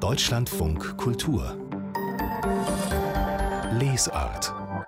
Deutschlandfunk Kultur Lesart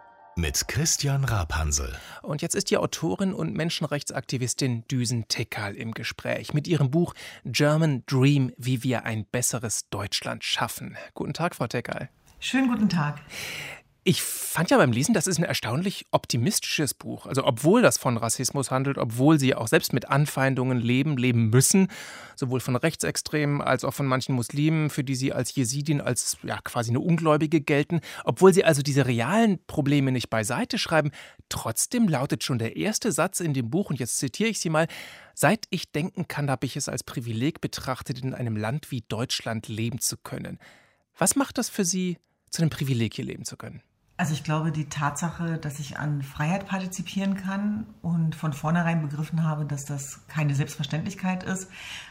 mit Christian Rapansel. Und jetzt ist die Autorin und Menschenrechtsaktivistin Düsen Tekal im Gespräch mit ihrem Buch German Dream, wie wir ein besseres Deutschland schaffen. Guten Tag, Frau Tekal. Schönen guten Tag. Ich fand ja beim Lesen, das ist ein erstaunlich optimistisches Buch. Also obwohl das von Rassismus handelt, obwohl sie auch selbst mit Anfeindungen leben müssen, sowohl von Rechtsextremen als auch von manchen Muslimen, für die sie als Jesidin, als quasi eine Ungläubige gelten, obwohl sie also diese realen Probleme nicht beiseite schreiben, trotzdem lautet schon der erste Satz in dem Buch, und jetzt zitiere ich Sie mal: Seit ich denken kann, habe ich es als Privileg betrachtet, in einem Land wie Deutschland leben zu können. Was macht das für Sie zu einem Privileg, hier leben zu können? Also ich glaube, die Tatsache, dass ich an Freiheit partizipieren kann und von vornherein begriffen habe, dass das keine Selbstverständlichkeit ist.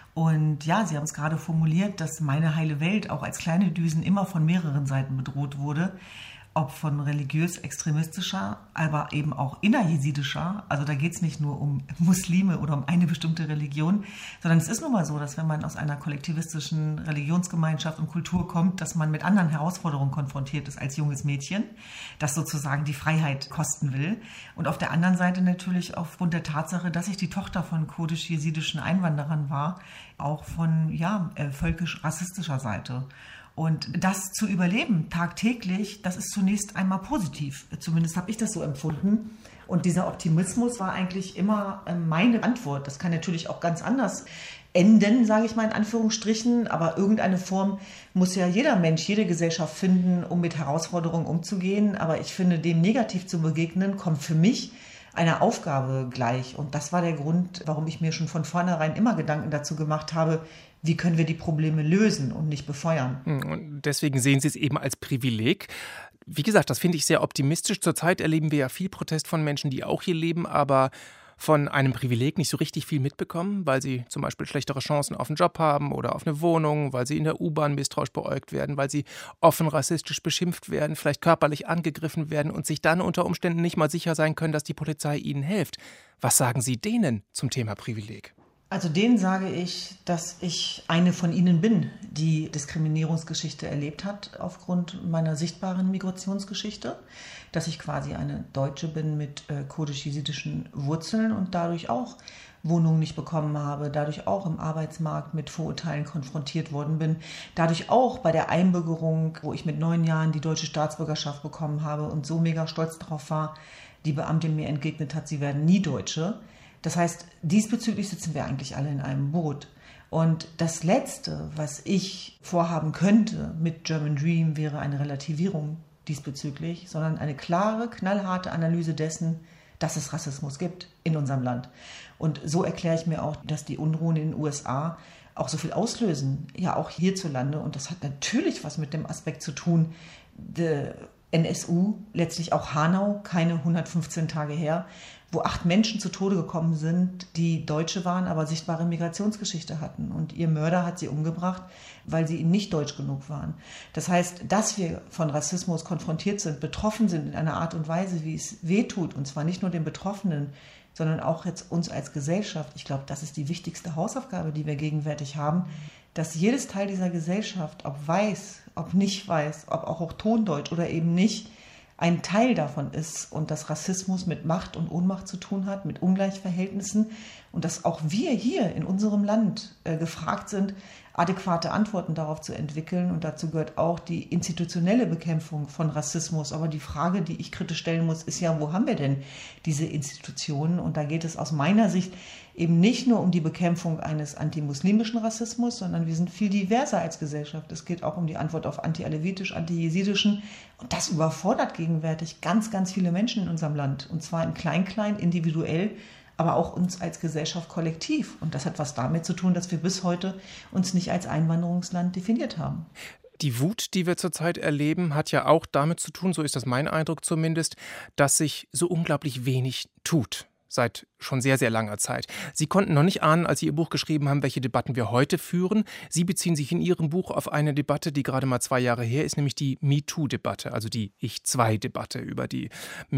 Und ja, Sie haben es gerade formuliert, dass meine heile Welt auch als kleine Düsen immer von mehreren Seiten bedroht wurde. Ob von religiös-extremistischer, aber eben auch innerjesidischer. Also da geht es nicht nur um Muslime oder um eine bestimmte Religion, sondern es ist nun mal so, dass wenn man aus einer kollektivistischen Religionsgemeinschaft und Kultur kommt, dass man mit anderen Herausforderungen konfrontiert ist als junges Mädchen, das sozusagen die Freiheit kosten will. Und auf der anderen Seite natürlich aufgrund der Tatsache, dass ich die Tochter von kurdisch-jesidischen Einwanderern war, auch von völkisch-rassistischer Seite. Und das zu überleben tagtäglich, das ist zunächst einmal positiv. Zumindest habe ich das so empfunden. Und dieser Optimismus war eigentlich immer meine Antwort. Das kann natürlich auch ganz anders enden, sage ich mal in Anführungsstrichen. Aber irgendeine Form muss ja jeder Mensch, jede Gesellschaft finden, um mit Herausforderungen umzugehen. Aber ich finde, dem negativ zu begegnen, kommt für mich einer Aufgabe gleich. Und das war der Grund, warum ich mir schon von vornherein immer Gedanken dazu gemacht habe, wie können wir die Probleme lösen und nicht befeuern. Und deswegen sehen Sie es eben als Privileg. Wie gesagt, das finde ich sehr optimistisch. Zurzeit erleben wir ja viel Protest von Menschen, die auch hier leben, aber von einem Privileg nicht so richtig viel mitbekommen, weil sie zum Beispiel schlechtere Chancen auf einen Job haben oder auf eine Wohnung, weil sie in der U-Bahn misstrauisch beäugt werden, weil sie offen rassistisch beschimpft werden, vielleicht körperlich angegriffen werden und sich dann unter Umständen nicht mal sicher sein können, dass die Polizei ihnen hilft. Was sagen Sie denen zum Thema Privileg? Also denen sage ich, dass ich eine von ihnen bin, die Diskriminierungsgeschichte erlebt hat aufgrund meiner sichtbaren Migrationsgeschichte, dass ich quasi eine Deutsche bin mit kurdisch-jesidischen Wurzeln und dadurch auch Wohnungen nicht bekommen habe, dadurch auch im Arbeitsmarkt mit Vorurteilen konfrontiert worden bin, dadurch auch bei der Einbürgerung, wo ich mit 9 Jahren die deutsche Staatsbürgerschaft bekommen habe und so mega stolz darauf war, die Beamtin mir entgegnet hat, sie werden nie Deutsche. Das heißt, diesbezüglich sitzen wir eigentlich alle in einem Boot. Und das Letzte, was ich vorhaben könnte mit German Dream, wäre eine Relativierung diesbezüglich, sondern eine klare, knallharte Analyse dessen, dass es Rassismus gibt in unserem Land. Und so erkläre ich mir auch, dass die Unruhen in den USA auch so viel auslösen, ja auch hierzulande. Und das hat natürlich was mit dem Aspekt zu tun, der NSU, letztlich auch Hanau, keine 115 Tage her, wo 8 Menschen zu Tode gekommen sind, die Deutsche waren, aber sichtbare Migrationsgeschichte hatten. Und ihr Mörder hat sie umgebracht, weil sie ihnen nicht deutsch genug waren. Das heißt, dass wir von Rassismus konfrontiert sind, betroffen sind in einer Art und Weise, wie es wehtut, und zwar nicht nur den Betroffenen, sondern auch jetzt uns als Gesellschaft. Ich glaube, das ist die wichtigste Hausaufgabe, die wir gegenwärtig haben, dass jedes Teil dieser Gesellschaft, ob weiß, ob nicht weiß, ob auch Tondeutsch oder eben nicht, ein Teil davon ist und dass Rassismus mit Macht und Ohnmacht zu tun hat, mit Ungleichverhältnissen und dass auch wir hier in unserem Land gefragt sind, adäquate Antworten darauf zu entwickeln. Und dazu gehört auch die institutionelle Bekämpfung von Rassismus. Aber die Frage, die ich kritisch stellen muss, ist ja, wo haben wir denn diese Institutionen? Und da geht es aus meiner Sicht eben nicht nur um die Bekämpfung eines antimuslimischen Rassismus, sondern wir sind viel diverser als Gesellschaft. Es geht auch um die Antwort auf anti-alevitisch, anti-jesidischen. Und das überfordert gegenwärtig ganz, ganz viele Menschen in unserem Land. Und zwar in Klein-Klein, individuell, aber auch uns als Gesellschaft kollektiv. Und das hat was damit zu tun, dass wir bis heute uns nicht als Einwanderungsland definiert haben. Die Wut, die wir zurzeit erleben, hat ja auch damit zu tun, so ist das mein Eindruck zumindest, dass sich so unglaublich wenig tut. Seit schon sehr, sehr langer Zeit. Sie konnten noch nicht ahnen, als Sie Ihr Buch geschrieben haben, welche Debatten wir heute führen. Sie beziehen sich in Ihrem Buch auf eine Debatte, die gerade mal 2 Jahre her ist, nämlich die MeToo-Debatte, also die Ich-2-Debatte über die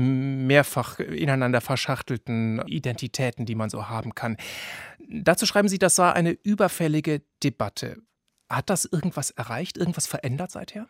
mehrfach ineinander verschachtelten Identitäten, die man so haben kann. Dazu schreiben Sie, das war eine überfällige Debatte. Hat das irgendwas erreicht, irgendwas verändert seither?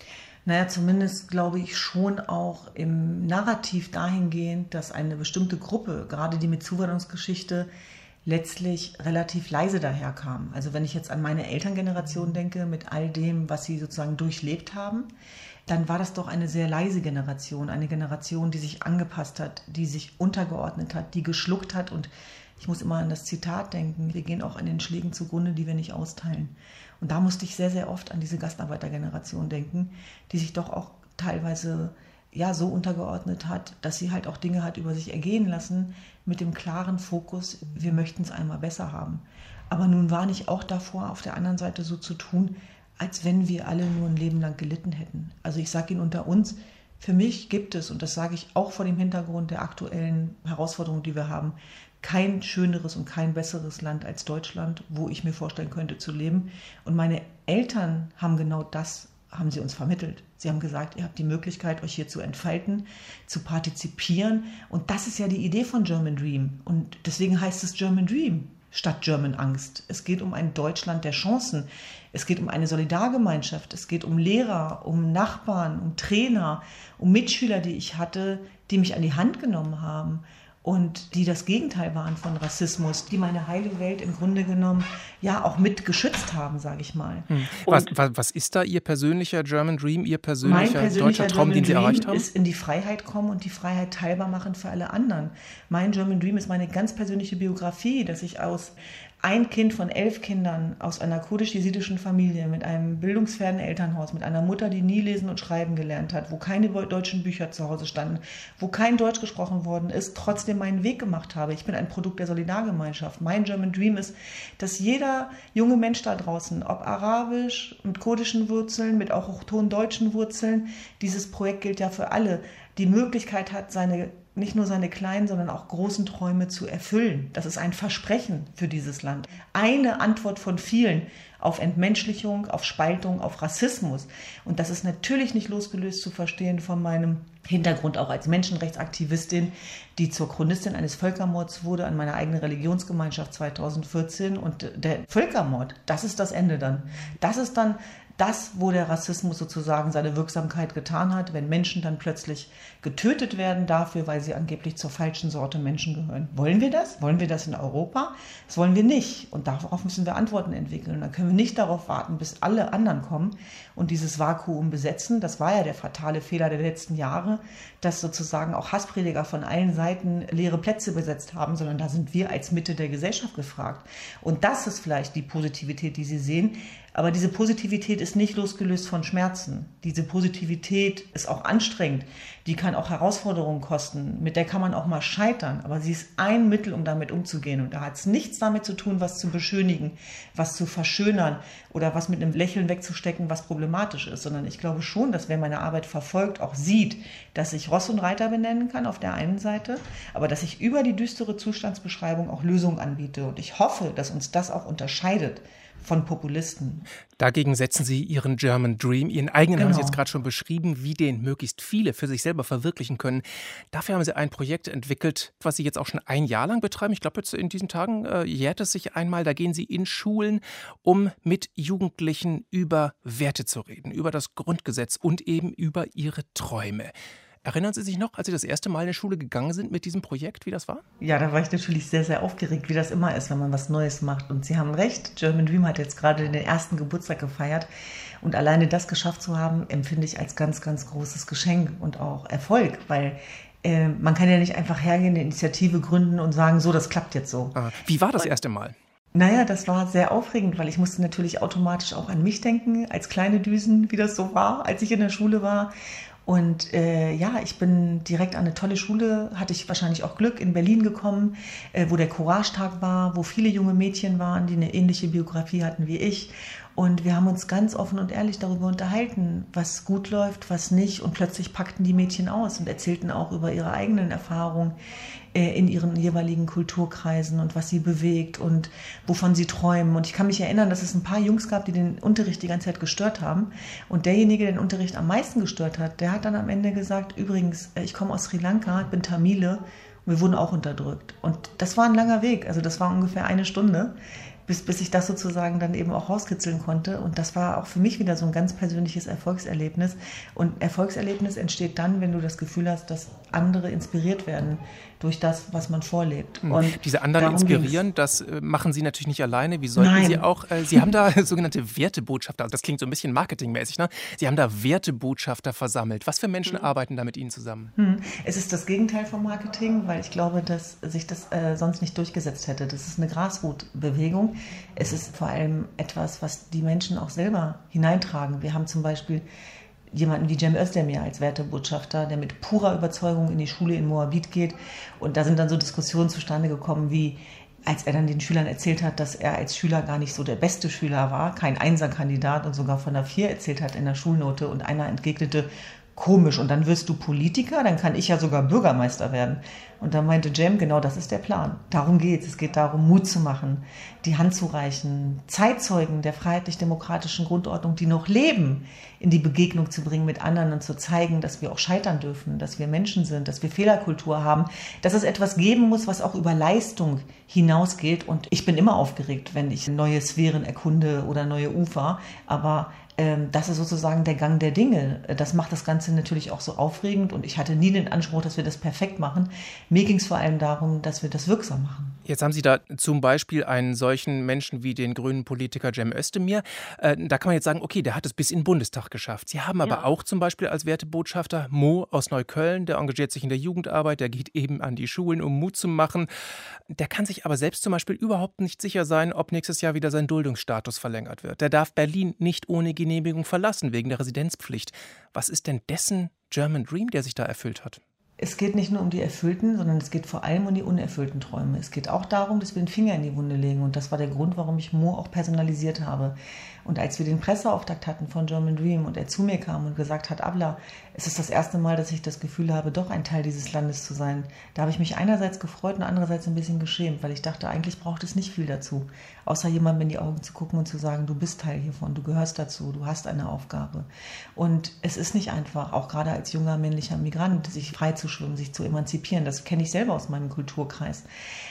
Naja, zumindest glaube ich schon auch im Narrativ dahingehend, dass eine bestimmte Gruppe, gerade die mit Zuwanderungsgeschichte, letztlich relativ leise daherkam. Also wenn ich jetzt an meine Elterngeneration denke, mit all dem, was sie sozusagen durchlebt haben, dann war das doch eine sehr leise Generation, eine Generation, die sich angepasst hat, die sich untergeordnet hat, die geschluckt hat. Und ich muss immer an das Zitat denken, wir gehen auch an den Schlägen zugrunde, die wir nicht austeilen. Und da musste ich sehr, sehr oft an diese Gastarbeitergeneration denken, die sich doch auch teilweise so untergeordnet hat, dass sie halt auch Dinge hat über sich ergehen lassen, mit dem klaren Fokus, wir möchten es einmal besser haben. Aber nun war nicht auch davor, auf der anderen Seite so zu tun, als wenn wir alle nur ein Leben lang gelitten hätten. Also ich sage Ihnen unter uns, für mich gibt es, und das sage ich auch vor dem Hintergrund der aktuellen Herausforderungen, die wir haben, kein schöneres und kein besseres Land als Deutschland, wo ich mir vorstellen könnte zu leben. Und meine Eltern haben genau das, haben sie uns vermittelt. Sie haben gesagt, ihr habt die Möglichkeit, euch hier zu entfalten, zu partizipieren. Und das ist ja die Idee von German Dream. Und deswegen heißt es German Dream statt German Angst. Es geht um ein Deutschland der Chancen. Es geht um eine Solidargemeinschaft. Es geht um Lehrer, um Nachbarn, um Trainer, um Mitschüler, die ich hatte, die mich an die Hand genommen haben und die das Gegenteil waren von Rassismus, die meine heile Welt im Grunde genommen auch mit geschützt haben, sage ich mal. Was ist da Ihr persönlicher German Dream, Ihr persönlicher deutscher Traum, den Sie erreicht haben? Mein persönlicher German Dream ist in die Freiheit kommen und die Freiheit teilbar machen für alle anderen. Mein German Dream ist meine ganz persönliche Biografie, dass ich aus ein Kind von 11 Kindern aus einer kurdisch-jesidischen Familie mit einem bildungsfernen Elternhaus, mit einer Mutter, die nie lesen und schreiben gelernt hat, wo keine deutschen Bücher zu Hause standen, wo kein Deutsch gesprochen worden ist, trotzdem meinen Weg gemacht habe. Ich bin ein Produkt der Solidargemeinschaft. Mein German Dream ist, dass jeder junge Mensch da draußen, ob arabisch, mit kurdischen Wurzeln, mit auch hochtonen deutschen Wurzeln, dieses Projekt gilt ja für alle, die Möglichkeit hat, nicht nur seine kleinen, sondern auch großen Träume zu erfüllen. Das ist ein Versprechen für dieses Land. Eine Antwort von vielen auf Entmenschlichung, auf Spaltung, auf Rassismus. Und das ist natürlich nicht losgelöst zu verstehen von meinem Hintergrund auch als Menschenrechtsaktivistin, die zur Chronistin eines Völkermords wurde an meiner eigenen Religionsgemeinschaft 2014. Und der Völkermord, das ist das Ende dann. Das ist dann das, wo der Rassismus sozusagen seine Wirksamkeit getan hat, wenn Menschen dann plötzlich getötet werden dafür, weil sie angeblich zur falschen Sorte Menschen gehören. Wollen wir das? Wollen wir das in Europa? Das wollen wir nicht. Und darauf müssen wir Antworten entwickeln. Und dann können wir nicht darauf warten, bis alle anderen kommen und dieses Vakuum besetzen. Das war ja der fatale Fehler der letzten Jahre, dass sozusagen auch Hassprediger von allen Seiten leere Plätze besetzt haben, sondern da sind wir als Mitte der Gesellschaft gefragt. Und das ist vielleicht die Positivität, die Sie sehen. Aber diese Positivität ist nicht losgelöst von Schmerzen. Diese Positivität ist auch anstrengend. Die kann auch Herausforderungen kosten. Mit der kann man auch mal scheitern. Aber sie ist ein Mittel, um damit umzugehen. Und da hat es nichts damit zu tun, was zu beschönigen, was zu verschönern oder was mit einem Lächeln wegzustecken, was problematisch ist. Sondern ich glaube schon, dass wer meine Arbeit verfolgt, auch sieht, dass ich Ross und Reiter benennen kann auf der einen Seite, aber dass ich über die düstere Zustandsbeschreibung auch Lösungen anbiete. Und ich hoffe, dass uns das auch unterscheidet von Populisten. Dagegen setzen Sie Ihren German Dream, Ihren eigenen haben Sie jetzt gerade schon beschrieben, wie den möglichst viele für sich selber verwirklichen können. Dafür haben Sie ein Projekt entwickelt, was Sie jetzt auch schon ein Jahr lang betreiben. Ich glaube, jetzt in diesen Tagen jährt es sich einmal. Da gehen Sie in Schulen, um mit Jugendlichen über Werte zu reden, über das Grundgesetz und eben über ihre Träume. Erinnern Sie sich noch, als Sie das erste Mal in die Schule gegangen sind mit diesem Projekt, wie das war? Ja, da war ich natürlich sehr, sehr aufgeregt, wie das immer ist, wenn man was Neues macht. Und Sie haben recht, German Dream hat jetzt gerade den ersten Geburtstag gefeiert. Und alleine das geschafft zu haben, empfinde ich als ganz, ganz großes Geschenk und auch Erfolg, weil man kann ja nicht einfach hergehen, eine Initiative gründen und sagen, so, das klappt jetzt so. Wie war das erste Mal? Naja, das war sehr aufregend, weil ich musste natürlich automatisch auch an mich denken, als kleine Düsen, wie das so war, als ich in der Schule war. Und ich bin direkt an eine tolle Schule, hatte ich wahrscheinlich auch Glück, in Berlin gekommen, wo der Courage-Tag war, wo viele junge Mädchen waren, die eine ähnliche Biografie hatten wie ich. Und wir haben uns ganz offen und ehrlich darüber unterhalten, was gut läuft, was nicht. Und plötzlich packten die Mädchen aus und erzählten auch über ihre eigenen Erfahrungen in ihren jeweiligen Kulturkreisen und was sie bewegt und wovon sie träumen. Und ich kann mich erinnern, dass es ein paar Jungs gab, die den Unterricht die ganze Zeit gestört haben. Und derjenige, der den Unterricht am meisten gestört hat, der hat dann am Ende gesagt, übrigens, ich komme aus Sri Lanka, ich bin Tamile und wir wurden auch unterdrückt. Und das war ein langer Weg, also das war ungefähr eine Stunde. bis ich das sozusagen dann eben auch rauskitzeln konnte. Und das war auch für mich wieder so ein ganz persönliches Erfolgserlebnis. Und Erfolgserlebnis entsteht dann, wenn du das Gefühl hast, dass andere inspiriert werden durch das, was man vorlebt. Und diese anderen inspirieren, das machen Sie natürlich nicht alleine. Wie sollten Sie auch? Sie haben da sogenannte Wertebotschafter, also das klingt so ein bisschen marketingmäßig, ne? Sie haben da Wertebotschafter versammelt. Was für Menschen arbeiten da mit Ihnen zusammen? Es ist das Gegenteil vom Marketing, weil ich glaube, dass sich das sonst nicht durchgesetzt hätte. Das ist eine Grasroot-Bewegung. Es ist vor allem etwas, was die Menschen auch selber hineintragen. Wir haben zum Beispiel jemanden wie Cem Özdemir als Wertebotschafter, der mit purer Überzeugung in die Schule in Moabit geht. Und da sind dann so Diskussionen zustande gekommen, wie als er dann den Schülern erzählt hat, dass er als Schüler gar nicht so der beste Schüler war, kein Einserkandidat und sogar von einer 4 erzählt hat in der Schulnote. Und einer entgegnete, komisch, und dann wirst du Politiker, dann kann ich ja sogar Bürgermeister werden. Und da meinte Cem, genau das ist der Plan. Darum geht's. Es geht darum, Mut zu machen, die Hand zu reichen, Zeitzeugen der freiheitlich-demokratischen Grundordnung, die noch leben, in die Begegnung zu bringen mit anderen und zu zeigen, dass wir auch scheitern dürfen, dass wir Menschen sind, dass wir Fehlerkultur haben, dass es etwas geben muss, was auch über Leistung hinausgeht. Und ich bin immer aufgeregt, wenn ich neue Sphären erkunde oder neue Ufer, aber das ist sozusagen der Gang der Dinge. Das macht das Ganze natürlich auch so aufregend und ich hatte nie den Anspruch, dass wir das perfekt machen. Mir ging es vor allem darum, dass wir das wirksam machen. Jetzt haben Sie da zum Beispiel einen solchen Menschen wie den grünen Politiker Cem Özdemir. Da kann man jetzt sagen, okay, der hat es bis in den Bundestag geschafft. Sie haben aber auch zum Beispiel als Wertebotschafter Mo aus Neukölln, der engagiert sich in der Jugendarbeit, der geht eben an die Schulen, um Mut zu machen. Der kann sich aber selbst zum Beispiel überhaupt nicht sicher sein, ob nächstes Jahr wieder sein Duldungsstatus verlängert wird. Der darf Berlin nicht ohne Genehmigung verlassen, wegen der Residenzpflicht. Was ist denn dessen German Dream, der sich da erfüllt hat? Es geht nicht nur um die erfüllten, sondern es geht vor allem um die unerfüllten Träume. Es geht auch darum, dass wir den Finger in die Wunde legen. Und das war der Grund, warum ich Mo auch personalisiert habe. Und als wir den Presseauftakt hatten von German Dream und er zu mir kam und gesagt hat, Abla, es ist das erste Mal, dass ich das Gefühl habe, doch ein Teil dieses Landes zu sein. Da habe ich mich einerseits gefreut und andererseits ein bisschen geschämt, weil ich dachte, eigentlich braucht es nicht viel dazu, außer jemandem in die Augen zu gucken und zu sagen, du bist Teil hiervon, du gehörst dazu, du hast eine Aufgabe. Und es ist nicht einfach, auch gerade als junger männlicher Migrant, sich frei zu schwimmen, sich zu emanzipieren. Das kenne ich selber aus meinem Kulturkreis.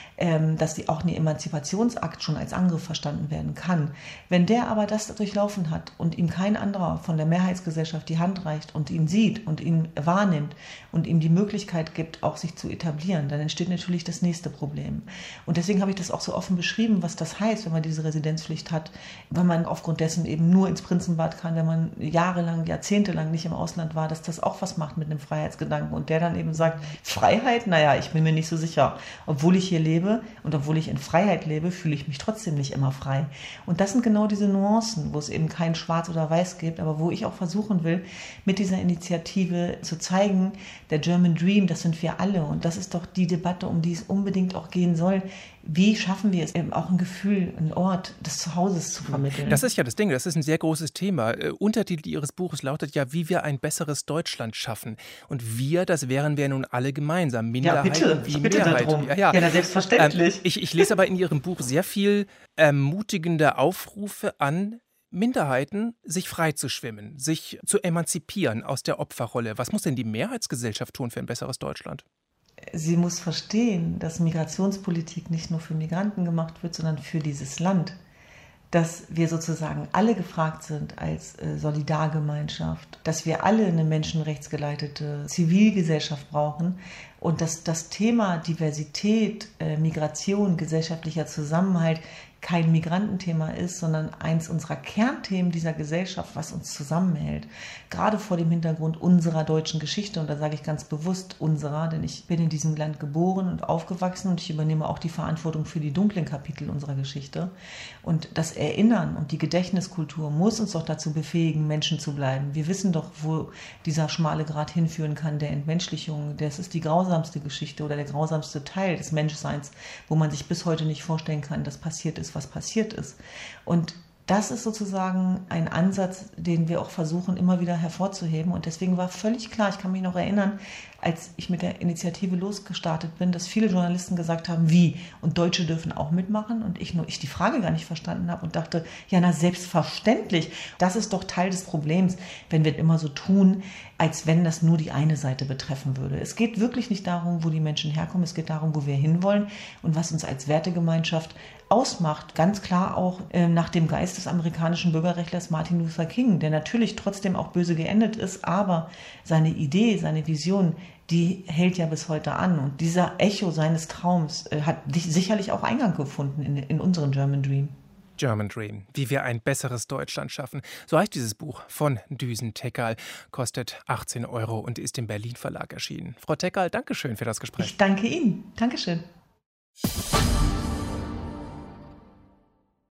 Dass auch ein Emanzipationsakt schon als Angriff verstanden werden kann. Wenn der aber das durchlaufen hat und ihm kein anderer von der Mehrheitsgesellschaft die Hand reicht und ihn sieht und ihn wahrnimmt und ihm die Möglichkeit gibt, auch sich zu etablieren, dann entsteht natürlich das nächste Problem. Und deswegen habe ich das auch so offen beschrieben, was das heißt, wenn man diese Residenzpflicht hat, wenn man aufgrund dessen eben nur ins Prinzenbad kann, wenn man jahrelang, jahrzehntelang nicht im Ausland war, dass das auch was macht mit einem Freiheitsgedanken und der dann eben sagt, Freiheit? Naja, ich bin mir nicht so sicher. Obwohl ich hier lebe und obwohl ich in Freiheit lebe, fühle ich mich trotzdem nicht immer frei. Und das sind genau diese Nuancen, wo es eben kein Schwarz oder Weiß gibt, aber wo ich auch versuchen will, mit dieser Initiative zu zeigen, der German Dream, das sind wir alle. Und das ist doch die Debatte, um die es unbedingt auch gehen soll. Wie schaffen wir es eben auch ein Gefühl, einen Ort des Zuhauses zu vermitteln? Das ist ja das Ding, das ist ein sehr großes Thema. Untertitel Ihres Buches lautet ja, wie wir ein besseres Deutschland schaffen. Und wir, das wären wir nun alle gemeinsam. Minderheiten wie Mehrheit. Ja, selbstverständlich. Ich lese aber in Ihrem Buch sehr viel ermutigende Aufrufe an Minderheiten, sich frei zu schwimmen, sich zu emanzipieren aus der Opferrolle. Was muss denn die Mehrheitsgesellschaft tun für ein besseres Deutschland? Sie muss verstehen, dass Migrationspolitik nicht nur für Migranten gemacht wird, sondern für dieses Land. Dass wir sozusagen alle gefragt sind als Solidargemeinschaft, dass wir alle eine menschenrechtsgeleitete Zivilgesellschaft brauchen und dass das Thema Diversität, Migration, gesellschaftlicher Zusammenhalt kein Migrantenthema ist, sondern eins unserer Kernthemen dieser Gesellschaft, was uns zusammenhält. Gerade vor dem Hintergrund unserer deutschen Geschichte, und da sage ich ganz bewusst unserer, denn ich bin in diesem Land geboren und aufgewachsen und ich übernehme auch die Verantwortung für die dunklen Kapitel unserer Geschichte. Und das Erinnern und die Gedächtniskultur muss uns doch dazu befähigen, Menschen zu bleiben. Wir wissen doch, wo dieser schmale Grat hinführen kann, der Entmenschlichung. Das ist die grausamste Geschichte oder der grausamste Teil des Menschseins, wo man sich bis heute nicht vorstellen kann, dass passiert ist, was passiert ist. Und das ist sozusagen ein Ansatz, den wir auch versuchen, immer wieder hervorzuheben. Und deswegen war völlig klar, ich kann mich noch erinnern, als ich mit der Initiative losgestartet bin, dass viele Journalisten gesagt haben, wie? Und Deutsche dürfen auch mitmachen? Und ich die Frage gar nicht verstanden habe und dachte, ja, na selbstverständlich. Das ist doch Teil des Problems, wenn wir immer so tun, als wenn das nur die eine Seite betreffen würde. Es geht wirklich nicht darum, wo die Menschen herkommen. Es geht darum, wo wir hinwollen und was uns als Wertegemeinschaft ausmacht. Ganz klar auch nach dem Geist des amerikanischen Bürgerrechtlers Martin Luther King, der natürlich trotzdem auch böse geendet ist, aber seine Idee, seine Vision, die hält ja bis heute an. Und dieser Echo seines Traums hat sicherlich auch Eingang gefunden in unseren German Dream. German Dream, wie wir ein besseres Deutschland schaffen. So heißt dieses Buch von Düsen Tekal, kostet 18 € und ist im Berlin Verlag erschienen. Frau Tekal, Dankeschön für das Gespräch. Ich danke Ihnen. Dankeschön.